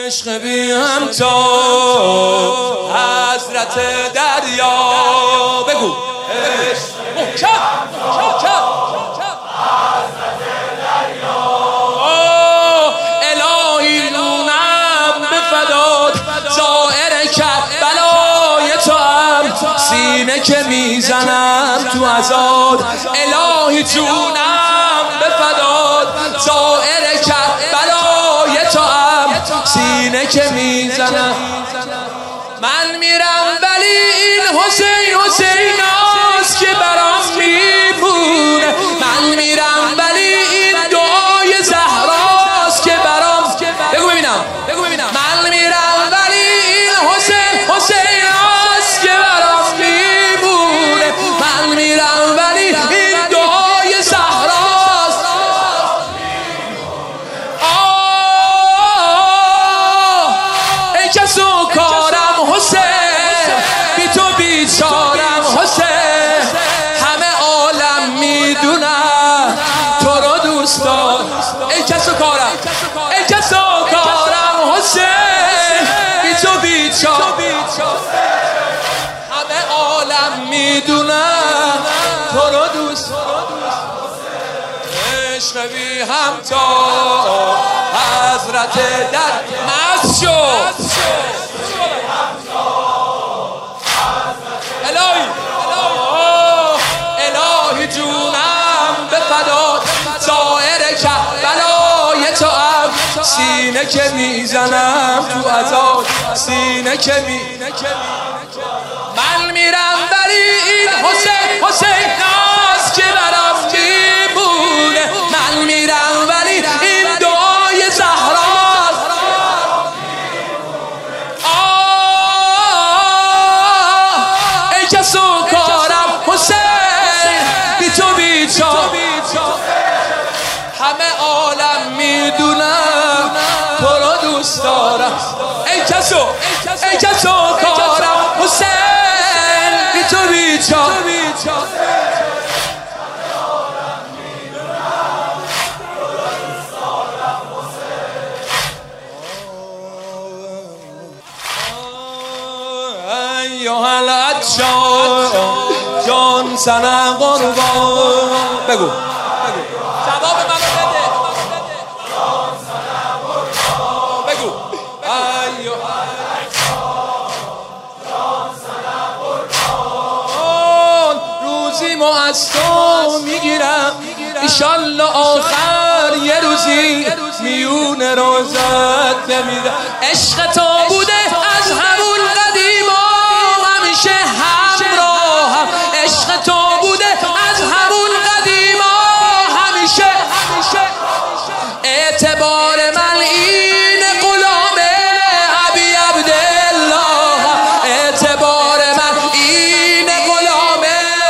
عشق بی همتا حضرت دریا بگو محکم حضرت دریا الهی نونم به فدات زائر کربلای تو هم سینه که میزنم تو عزاد الهی جونم به فدات زائر کربلای تو هم سینه که میزنم من میرم ولی این حسین حسیناست که برام میمونه من میرم ولی این دعای زهراست که برام بگو ببینم من میرم ولی این حسین حسیناست که برام میمونه من میرم ولی این دعای زهراست ای کسو کارم حسین بی تو بیچارم حسین همه عالم میدونم تو رو دوست دارم ای کسو کارم حسین بی تو بیچارم همه عالم میدونم تو رو دوست دارم عشق بی همتا حضرت در مست شد الهی جونم به فدات زائر کربلای تو هم سینه که میزنم تو عزاد سینه که من میرم ولی این حسین حسیناست که برام میمونه من میرم ولی این دعای زهراست ای کسو کارم حسین بی تو بیچار همه عالم میدونم تو رو دوست دارم ای کسو کارم حسین بی تو بیچار ایها العطشان جان سنه قربان بگو جواب منو بده بگو ایها العطشان جان سنه قربان روزی ما از تو میگیرم ایشالله آخر یه روزی میون روزت بمیرم عشق تو بوده از همون قدیما همیشه همراهم عشق تو بوده از همون قدیما همیشه اعتبار من این غلام ابی عبدالله اعتبار من این غلام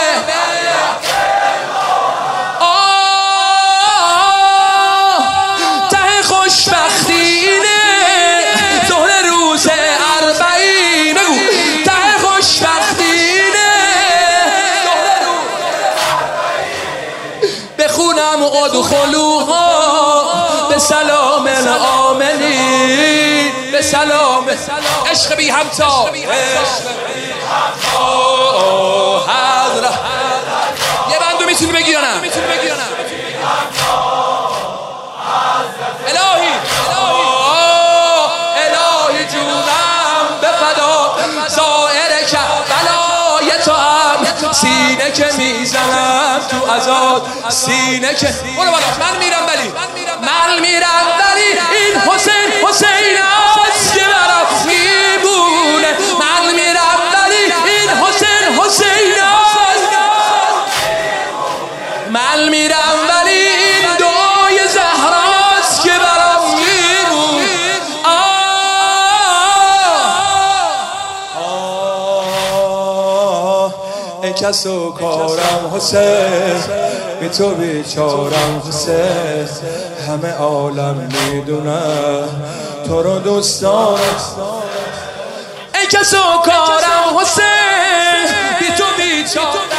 ته خوشبختی اینه ظهر روز اربعین بگو ته خوشبختی اینه بخونم ادخلوها به سلام الآمنین به سلام عشق بی همتا حضرت یه بندو میتونی بگی یا نه الهی جونم به فدا زائر کربلای تو هم سینه که میزنم تو عزاد سینه که برو بالا من میرم ولی این حسین حسیناست که برام میمونه من میرم ولی این حسین حسیناست من میرم ولی این دعای زهراست که برام میمونه ای کسو کارم حسین بی تو بیچارم حسین همه عالم میدونم تو رو دوست دارم ای کسو کارم حسین بی تو بیچارم